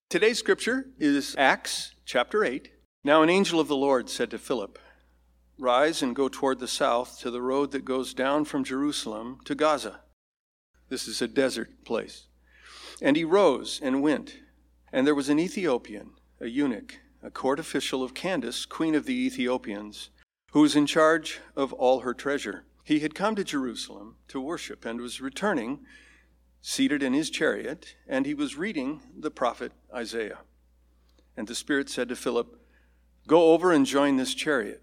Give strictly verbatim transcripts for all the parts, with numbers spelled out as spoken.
Today's scripture is Acts chapter eight. Now an angel of the Lord said to Philip, "Rise and go toward the south to the road that goes down from Jerusalem to Gaza." This is a desert place. And he rose and went. And there was an Ethiopian, a eunuch, a court official of Candace, queen of the Ethiopians, who was in charge of all her treasure. He had come to Jerusalem to worship and was returning, seated in his chariot, and he was reading the prophet Isaiah. And the Spirit said to Philip, "Go over and join this chariot."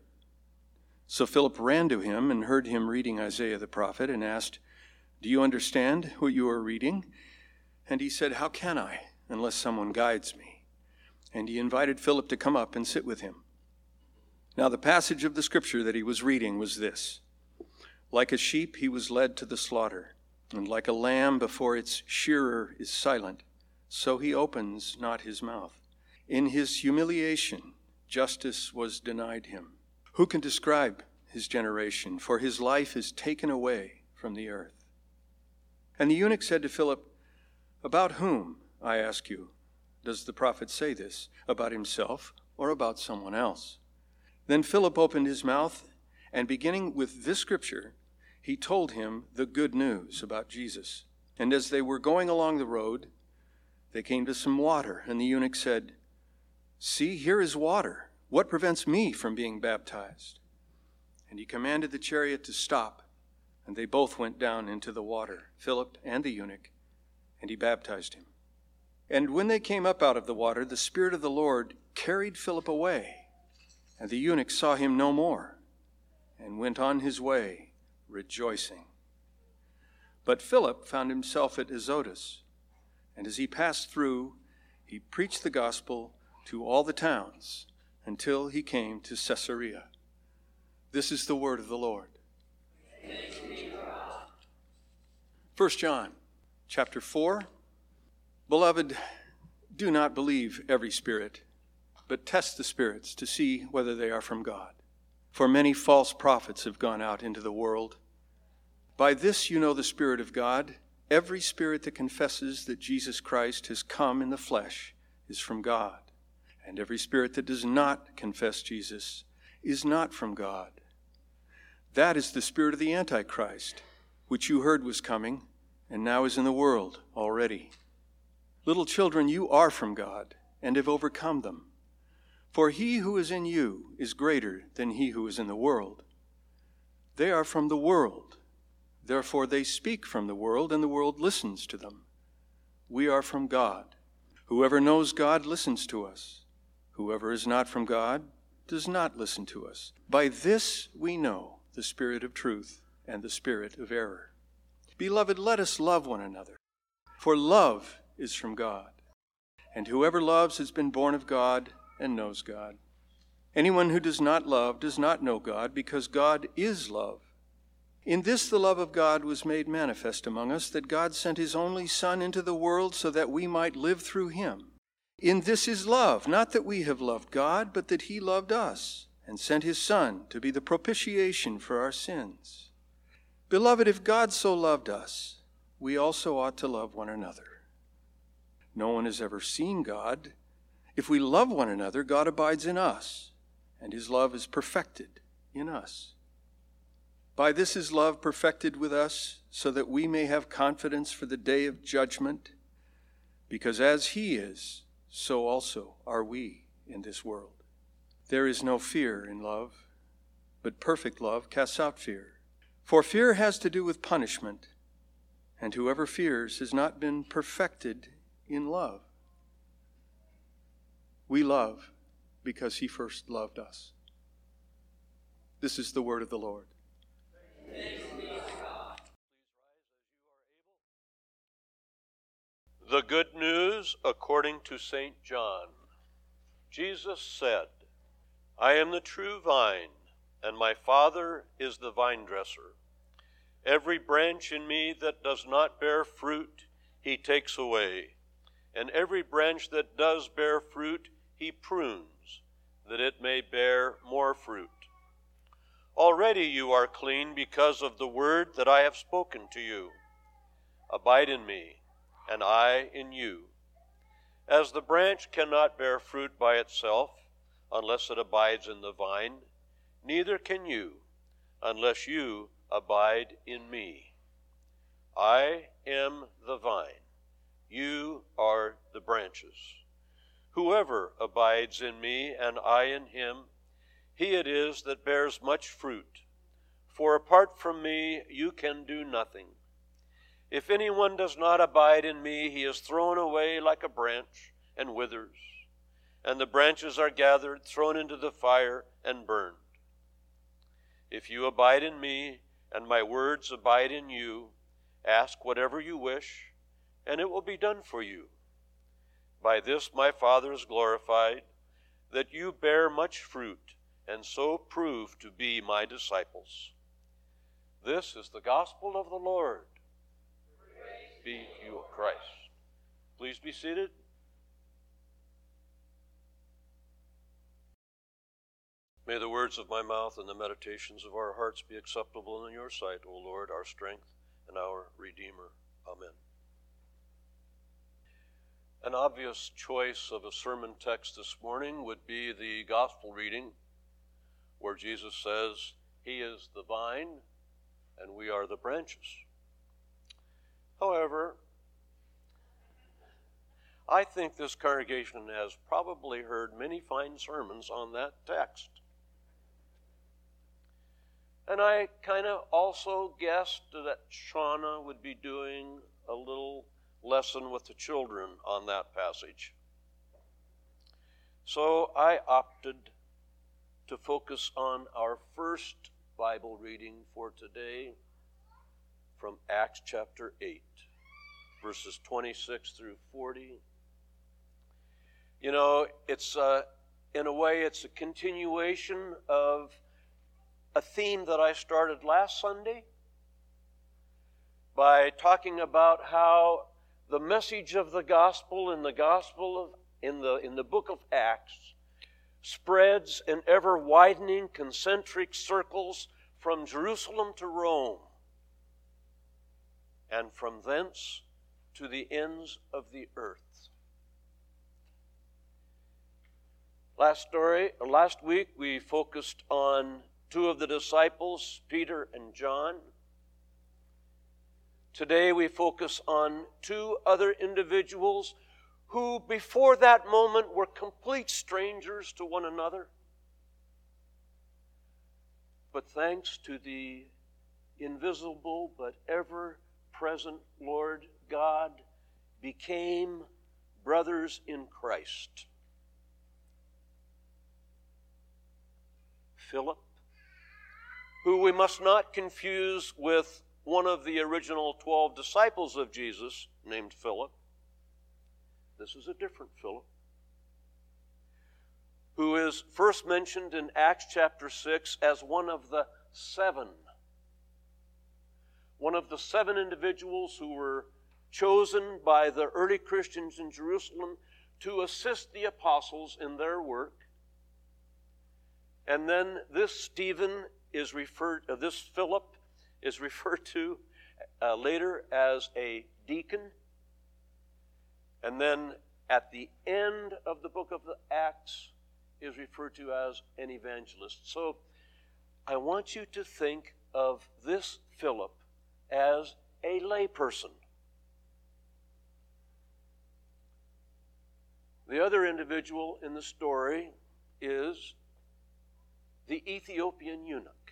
So Philip ran to him and heard him reading Isaiah the prophet and asked, "Do you understand what you are reading?" And he said, "How can I, unless someone guides me?" And he invited Philip to come up and sit with him. Now the passage of the scripture that he was reading was this: "Like a sheep he was led to the slaughter, and like a lamb before its shearer is silent, so he opens not his mouth. In his humiliation justice was denied him. Who can describe his generation? For his life is taken away from the earth." And the eunuch said to Philip, "About whom, I ask you, does the prophet say this? About himself or about someone else?" Then Philip opened his mouth, and beginning with this scripture, he told him the good news about Jesus. And as they were going along the road, they came to some water, and the eunuch said, "See, here is water. What prevents me from being baptized?" And he commanded the chariot to stop, and they both went down into the water, Philip and the eunuch, and he baptized him. And when they came up out of the water, the Spirit of the Lord carried Philip away, and the eunuch saw him no more, and went on his way, rejoicing. But Philip found himself at Azotus, and as he passed through, he preached the gospel to all the towns until he came to Caesarea. This is the word of the Lord. First John chapter four. Beloved, do not believe every spirit, but test the spirits to see whether they are from God. For many false prophets have gone out into the world. By this you know the Spirit of God. Every spirit that confesses that Jesus Christ has come in the flesh is from God. And every spirit that does not confess Jesus is not from God. That is the spirit of the Antichrist, which you heard was coming, and now is in the world already. Little children, you are from God, and have overcome them. For he who is in you is greater than he who is in the world. They are from the world. Therefore they speak from the world, and the world listens to them. We are from God. Whoever knows God listens to us. Whoever is not from God does not listen to us. By this we know the spirit of truth and the spirit of error. Beloved, let us love one another, for love is from God. And whoever loves has been born of God and knows God. Anyone who does not love does not know God, because God is love. In this the love of God was made manifest among us, that God sent his only Son into the world so that we might live through him. In this is love, not that we have loved God, but that he loved us and sent his Son to be the propitiation for our sins. Beloved, if God so loved us, we also ought to love one another. No one has ever seen God. If we love one another, God abides in us, and his love is perfected in us. By this is love perfected with us, so that we may have confidence for the day of judgment, because as he is, so also are we in this world. There is no fear in love, but perfect love casts out fear. For fear has to do with punishment, and whoever fears has not been perfected in love. We love because he first loved us. This is the word of the Lord. The good news according to Saint John. Jesus said, "I am the true vine, and my Father is the vine dresser. Every branch in me that does not bear fruit, he takes away. And every branch that does bear fruit, he prunes, that it may bear more fruit. Already you are clean because of the word that I have spoken to you. Abide in me, and I in you. As the branch cannot bear fruit by itself unless it abides in the vine, neither can you unless you abide in me. I am the vine, you are the branches. Whoever abides in me and I in him, he it is that bears much fruit. For apart from me you can do nothing. If anyone does not abide in me, he is thrown away like a branch and withers, and the branches are gathered, thrown into the fire, and burned. If you abide in me, and my words abide in you, ask whatever you wish, and it will be done for you. By this my Father is glorified, that you bear much fruit, and so prove to be my disciples. This is the gospel of the Lord. Praise be to you, Christ. Please be seated. May the words of my mouth and the meditations of our hearts be acceptable in your sight, O Lord, our strength and our Redeemer. Amen. An obvious choice of a sermon text this morning would be the gospel reading, where Jesus says, He is the vine, and we are the branches. However, I think this congregation has probably heard many fine sermons on that text. And I kind of also guessed that Shauna would be doing a little lesson with the children on that passage. So I opted to focus on our first Bible reading for today from Acts chapter eight, verses twenty-six through forty. You know, it's uh, in a way, it's a continuation of a theme that I started last Sunday by talking about how the message of the gospel in the gospel of in the in the book of Acts spreads in ever widening concentric circles from Jerusalem to Rome, and from thence to the ends of the earth. Last story, last week we focused on two of the disciples, Peter and John. Today we focus on two other individuals who before that moment were complete strangers to one another. But thanks to the invisible but ever-present Lord God, became brothers in Christ. Philip, who we must not confuse with one of the original twelve disciples of Jesus named Philip. This is a different Philip, who is first mentioned in Acts chapter six as one of the seven. One of the seven individuals who were chosen by the early Christians in Jerusalem to assist the apostles in their work. And then this Stephen is referred, uh, this Philip is referred to uh, later as a deacon. And then at the end of the book of the Acts is referred to as an evangelist. So I want you to think of this Philip as a layperson. The other individual in the story is the Ethiopian eunuch.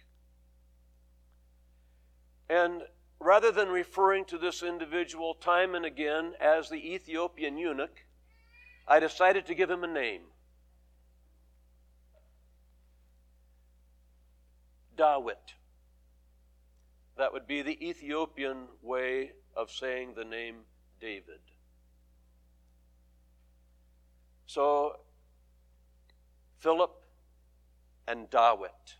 And rather than referring to this individual time and again as the Ethiopian eunuch, I decided to give him a name. Dawit. That would be the Ethiopian way of saying the name David. So, Philip and Dawit.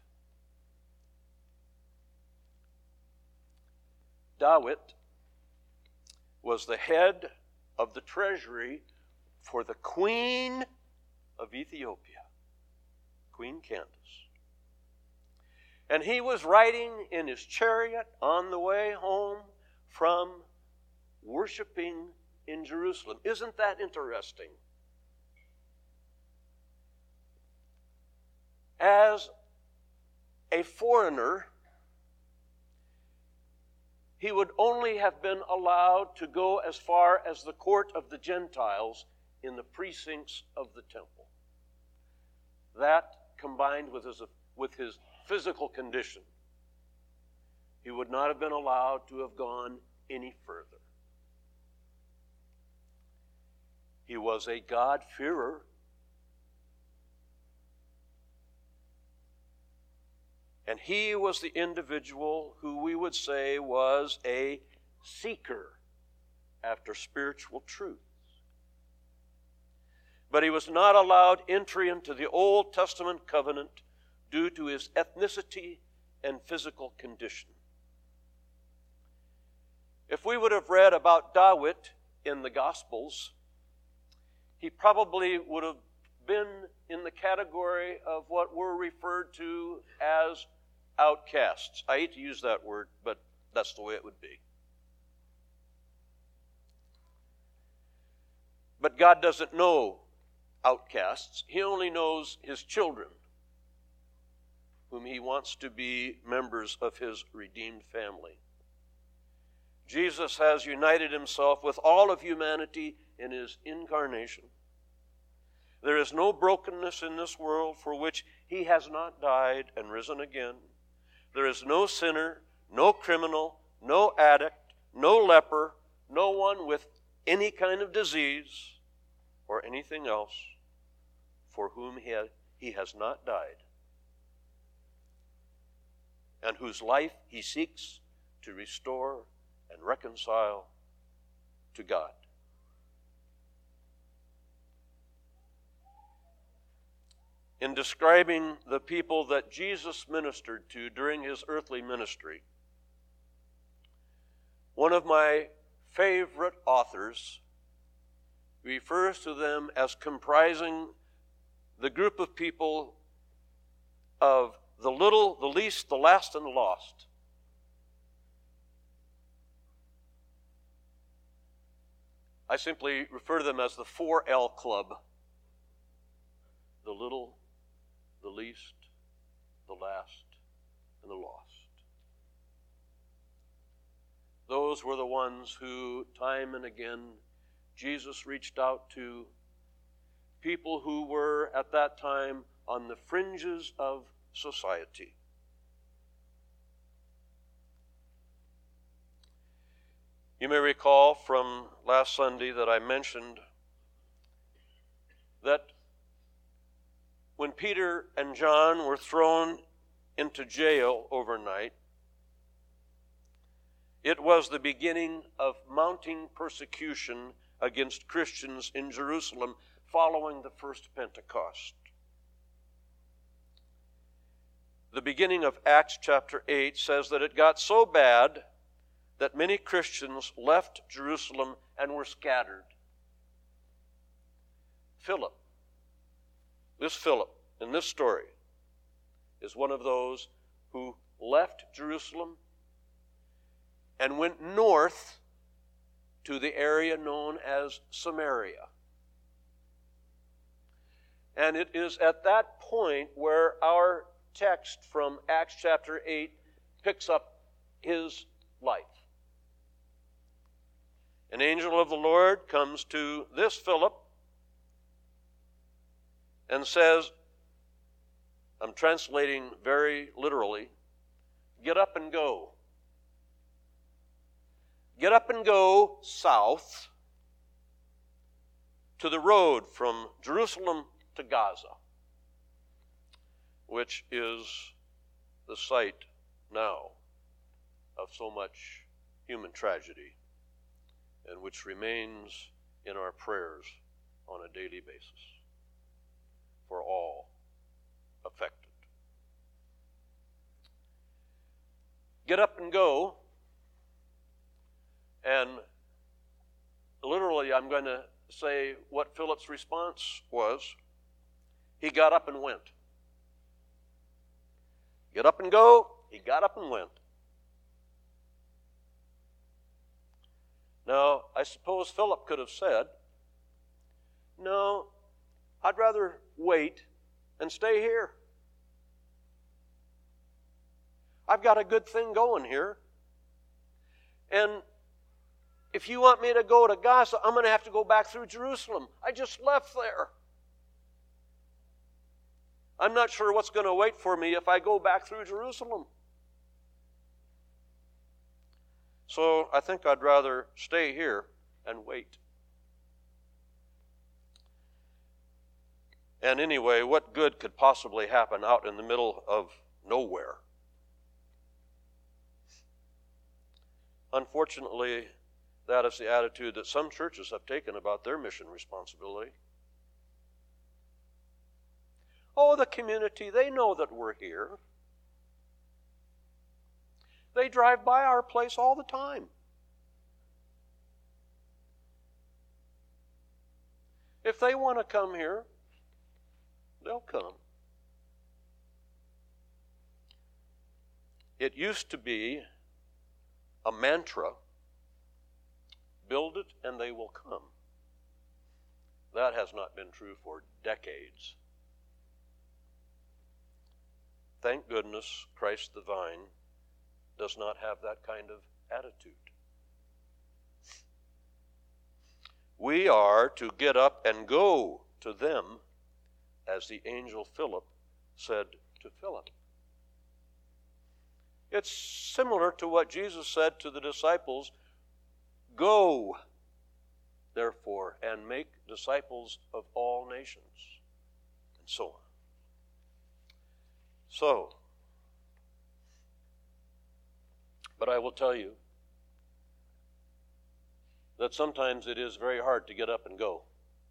Dawit was the head of the treasury for the Queen of Ethiopia, Queen Candace. And he was riding in his chariot on the way home from worshiping in Jerusalem. Isn't that interesting? as a foreigner, he would only have been allowed to go as far as the court of the Gentiles in the precincts of the temple. That, combined with his, with his physical condition, he would not have been allowed to have gone any further. He was a God-fearer. And he was the individual who we would say was a seeker after spiritual truths. But he was not allowed entry into the Old Testament covenant due to his ethnicity and physical condition. If we would have read about David in the Gospels, he probably would have been in the category of what were referred to as outcasts. I hate to use that word, but that's the way it would be. But God doesn't know outcasts. He only knows his children, whom he wants to be members of his redeemed family. Jesus has united himself with all of humanity in his incarnation. There is no brokenness in this world for which he has not died and risen again. There is no sinner, no criminal, no addict, no leper, no one with any kind of disease or anything else for whom he, ha- he has not died, and whose life he seeks to restore and reconcile to God. In describing the people that Jesus ministered to during his earthly ministry, one of my favorite authors refers to them as comprising the group of people of the little, the least, the last, and the lost. I simply refer to them as the four L Club. The little, the least, the last, and the lost. Those were the ones who, time and again, Jesus reached out to, people who were at that time on the fringes of society. You may recall from last Sunday that I mentioned that when Peter and John were thrown into jail overnight, it was the beginning of mounting persecution against Christians in Jerusalem following the first Pentecost. The beginning of Acts chapter eight says that it got so bad that many Christians left Jerusalem and were scattered. Philip, this Philip in this story, is one of those who left Jerusalem and went north to the area known as Samaria. And it is at that point where our text from Acts chapter eight picks up his life. An angel of the Lord comes to this Philip and says, I'm translating very literally, get up and go. Get up and go south to the road from Jerusalem to Gaza, which is the site now of so much human tragedy and which remains in our prayers on a daily basis for all affected. Get up and go, and literally I'm going to say what Philip's response was. He got up and went. Get up and go, he got up and went. Now, I suppose Philip could have said, no, I'd rather wait and stay here. I've got a good thing going here. And if you want me to go to Gaza, I'm going to have to go back through Jerusalem. I just left there. I'm not sure what's going to wait for me if I go back through Jerusalem. So I think I'd rather stay here and wait. And anyway, what good could possibly happen out in the middle of nowhere? Unfortunately, that is the attitude that some churches have taken about their mission responsibility. Oh, the community, they know that we're here. They drive by our place all the time. If they want to come here, they'll come. It used to be a mantra, build it and they will come. That has not been true for decades. Thank goodness Christ the Vine does not have that kind of attitude. We are to get up and go to them, as the angel Philip said to Philip. It's similar to what Jesus said to the disciples, go, therefore, and make disciples of all nations, and so on. So, but I will tell you that sometimes it is very hard to get up and go.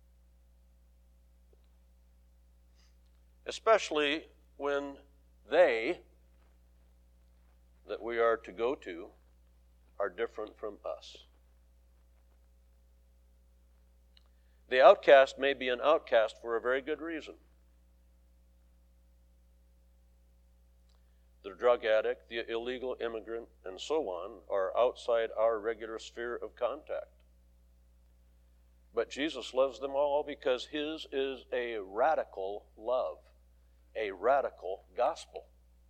Especially when they that we are to go to are different from us. The outcast may be an outcast for a very good reason. The drug addict, the illegal immigrant, and so on are outside our regular sphere of contact. But Jesus loves them all because his is a radical love, a radical gospel.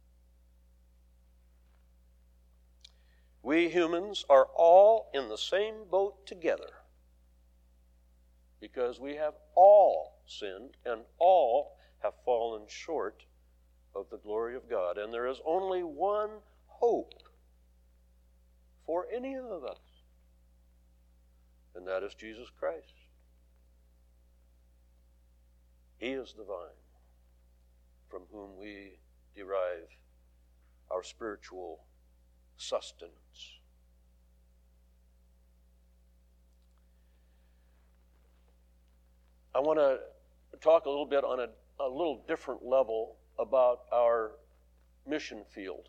We humans are all in the same boat together because we have all sinned and all have fallen short of the glory of God. And there is only one hope for any of us, and that is Jesus Christ. He is the vine from whom we derive our spiritual sustenance. I want to talk a little bit on a, a little different level about our mission field.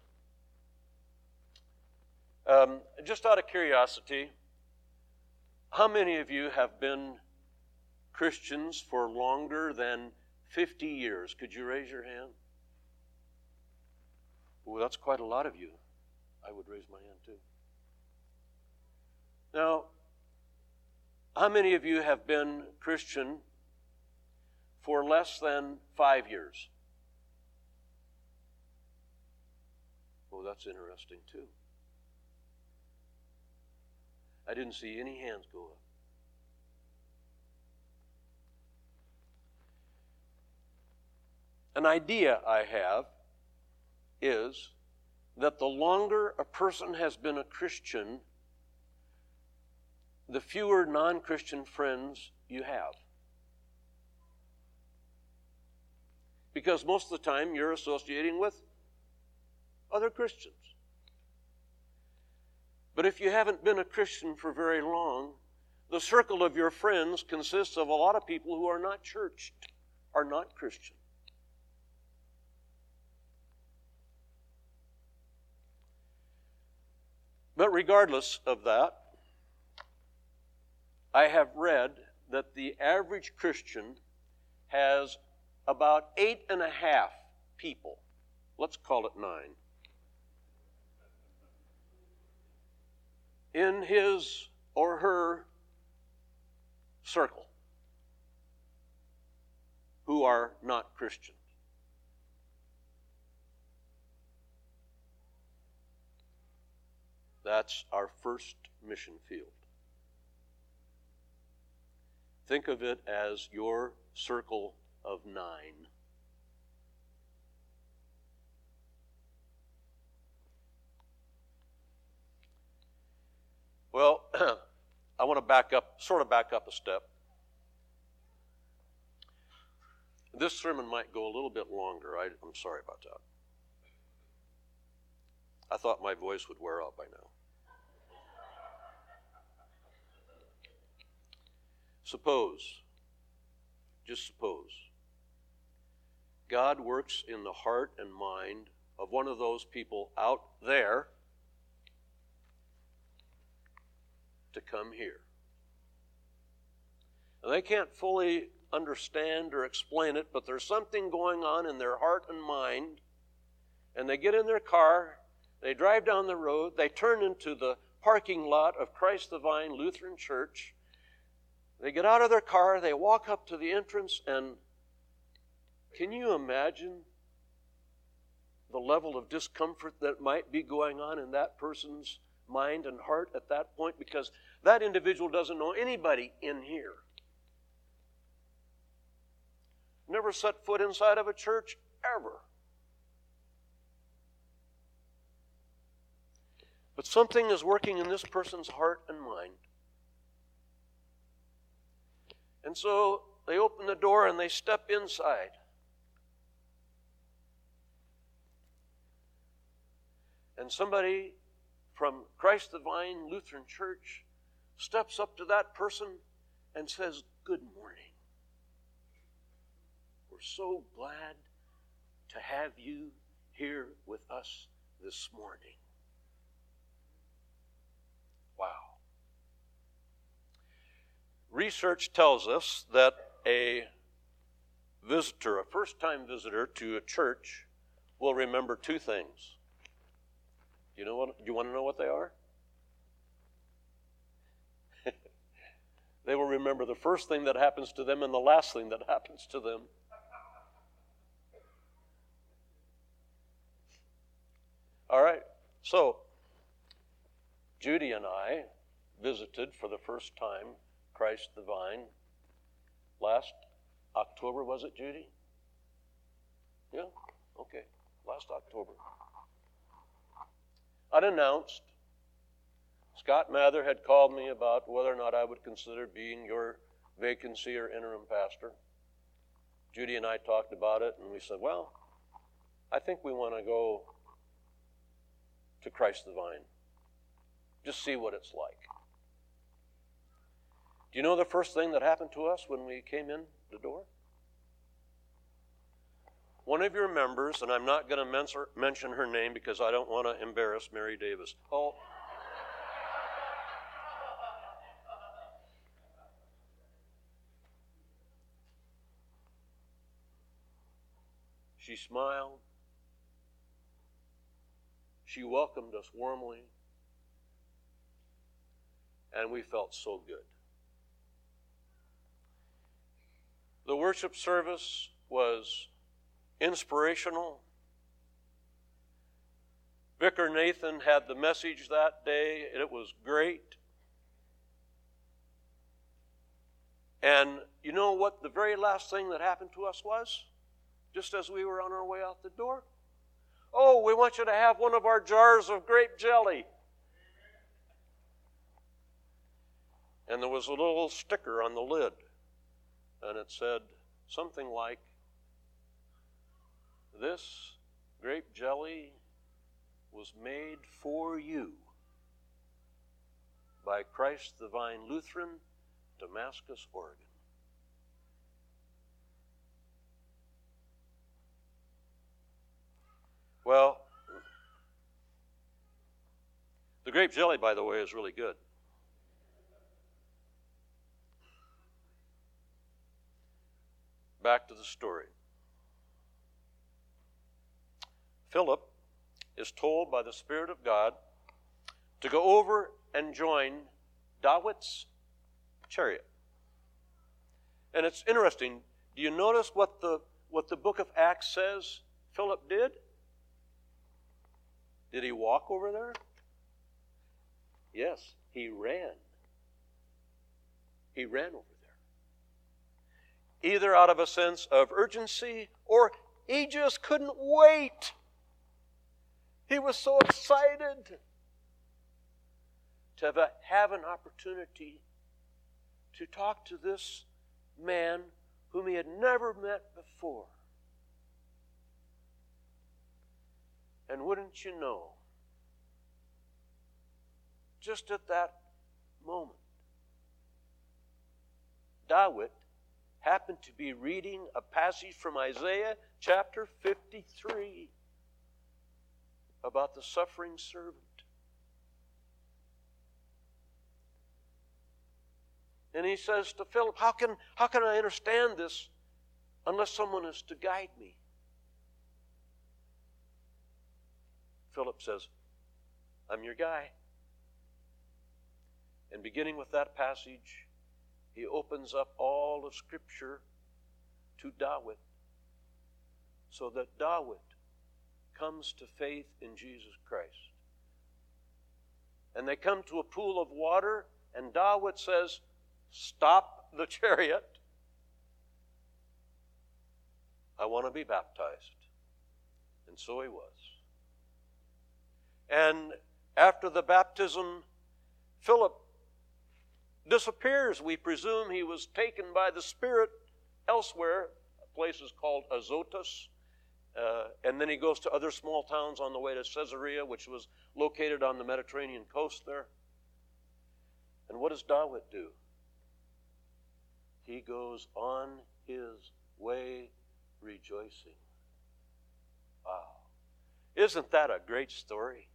Um, just out of curiosity, how many of you have been Christians for longer than fifty years? Could you raise your hand? Well, that's quite a lot of you. I would raise my hand too. Now, how many of you have been Christian for less than five years? Oh, that's interesting too. I didn't see any hands go up. An idea I have is that the longer a person has been a Christian, the fewer non-Christian friends you have. Because most of the time you're associating with other Christians. But if you haven't been a Christian for very long, the circle of your friends consists of a lot of people who are not churched, are not Christian. But regardless of that, I have read that the average Christian has about eight and a half people, let's call it nine, in his or her circle who are not Christians. That's our first mission field. Think of it as your circle of nine. Well, I want to back up, sort of back up a step. This sermon might go a little bit longer. I, I'm sorry about that. I thought my voice would wear out by now. Suppose, just suppose, God works in the heart and mind of one of those people out there to come here. And they can't fully understand or explain it, but there's something going on in their heart and mind, and they get in their car, they drive down the road, they turn into the parking lot of Christ the Vine Lutheran Church. They get out of their car, they walk up to the entrance, and can you imagine the level of discomfort that might be going on in that person's mind and heart at that point? Because that individual doesn't know anybody in here. Never set foot inside of a church ever. But something is working in this person's heart and mind. And so they open the door and they step inside. And somebody from Christ the Vine Lutheran Church steps up to that person and says, "Good morning. We're so glad to have you here with us this morning." Wow. Research tells us that a visitor, a first-time visitor to a church, will remember two things. You know what? You want to know what they are? They will remember the first thing that happens to them and the last thing that happens to them. All right. So, Judy and I visited for the first time Christ the Vine last October, was it, Judy? Yeah? Okay. Last October. Unannounced, Scott Mather had called me about whether or not I would consider being your vacancy or interim pastor. Judy and I talked about it, and we said, well, I think we want to go to Christ the Vine. Just see what it's like. Do you know the first thing that happened to us when we came in the door? One of your members, and I'm not going to mention her name because I don't want to embarrass Mary Davis. Oh, she smiled. She welcomed us warmly. And we felt so good. The worship service was inspirational. Vicar Nathan had the message that day, and it was great. And you know what the very last thing that happened to us was? Just as we were on our way out the door? Oh, we want you to have one of our jars of grape jelly. And there was a little sticker on the lid, and it said something like, "This grape jelly was made for you by Christ the Vine Lutheran, Damascus, Oregon." Well, the grape jelly, by the way, is really good. Back to the story. Philip is told by the Spirit of God to go over and join Dawit's chariot. And it's interesting. Do you notice what the what the book of Acts says Philip did? Did he walk over there? Yes, he ran. He ran over there. Either out of a sense of urgency, or he just couldn't wait. He was so excited to have, a, have an opportunity to talk to this man whom he had never met before. And wouldn't you know, just at that moment, David happened to be reading a passage from Isaiah chapter fifty-three about the suffering servant. And he says to Philip, how can, how can I understand this unless someone is to guide me? Philip says, I'm your guy. And beginning with that passage, he opens up all of Scripture to David, so that David comes to faith in Jesus Christ. And they come to a pool of water, and David says, stop the chariot. I want to be baptized. And so he was. And after the baptism, Philip disappears. We presume he was taken by the Spirit elsewhere. A place is called Azotus. Uh, and then he goes to other small towns on the way to Caesarea, which was located on the Mediterranean coast there. And what does David do? He goes on his way rejoicing. Wow. Isn't that a great story?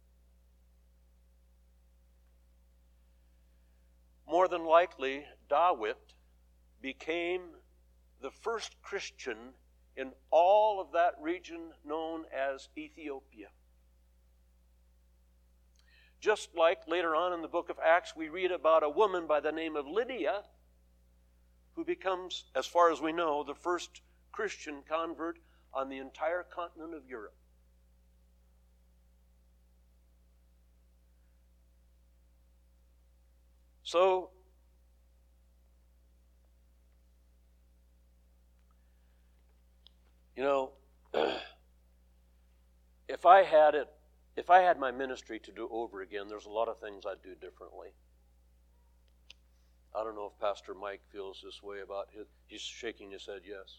More than likely, David became the first Christian in all of that region known as Ethiopia. Just like later on in the book of Acts, we read about a woman by the name of Lydia, who becomes, as far as we know, the first Christian convert on the entire continent of Europe. So, you know, if I had it, if I had my ministry to do over again, there's a lot of things I'd do differently. I don't know if Pastor Mike feels this way about his, he's shaking his head, yes.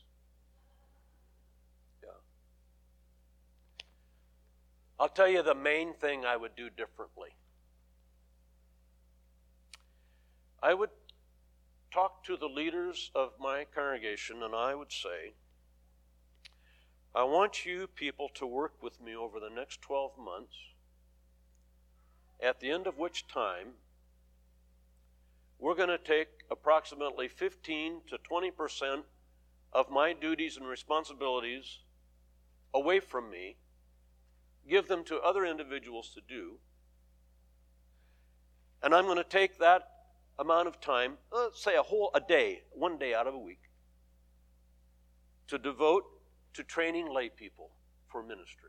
Yeah. I'll tell you the main thing I would do differently. I would talk to the leaders of my congregation and I would say, I want you people to work with me over the next twelve months, at the end of which time we're going to take approximately fifteen to twenty percent of my duties and responsibilities away from me, give them to other individuals to do, and I'm going to take that amount of time, let's say a whole a day, one day out of a week, to devote to training lay people for ministry.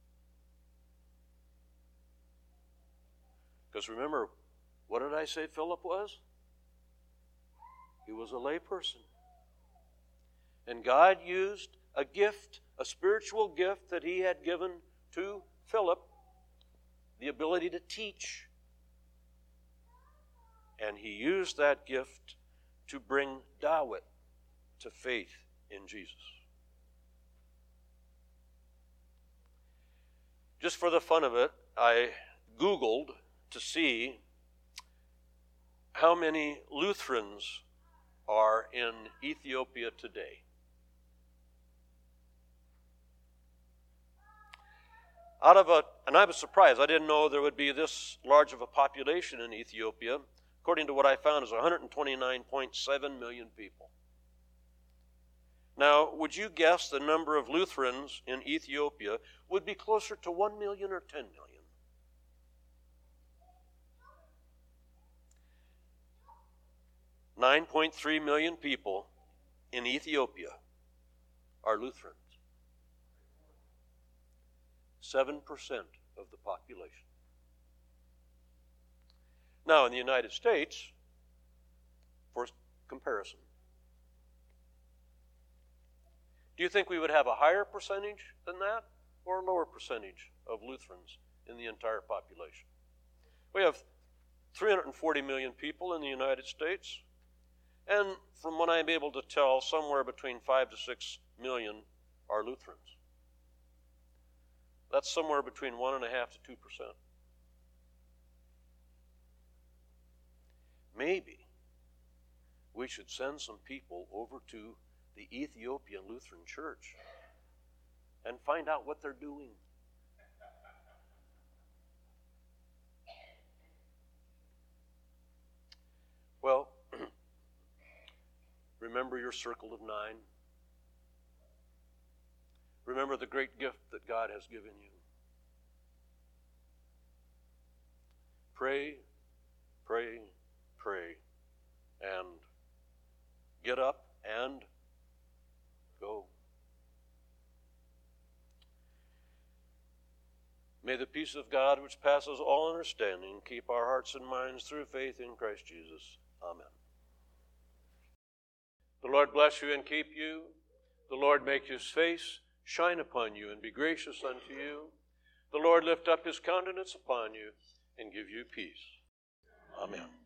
Because remember, what did I say Philip was? He was a lay person. And God used a gift, a spiritual gift that he had given to Philip, the ability to teach. And he used that gift to bring David to faith in Jesus. Just for the fun of it, I Googled to see how many Lutherans are in Ethiopia today. Out of a, and I was surprised, I didn't know there would be this large of a population in Ethiopia. According to what I found, is one hundred twenty-nine point seven million people. Now, would you guess the number of Lutherans in Ethiopia would be closer to one million or ten million? nine point three million people in Ethiopia are Lutherans. seven percent of the population. Now, in the United States, for comparison, do you think we would have a higher percentage than that or a lower percentage of Lutherans in the entire population? We have three hundred forty million people in the United States, and from what I'm able to tell, somewhere between five to six million are Lutherans. That's somewhere between one and a half to two percent. Maybe we should send some people over to the Ethiopian Lutheran Church and find out what they're doing. Well, remember your circle of nine. Remember the great gift that God has given you. Pray, pray, pray, and get up and go. May the peace of God, which passes all understanding, keep our hearts and minds through faith in Christ Jesus. Amen. The Lord bless you and keep you. The Lord make his face shine upon you and be gracious unto you. The Lord lift up his countenance upon you and give you peace. Amen.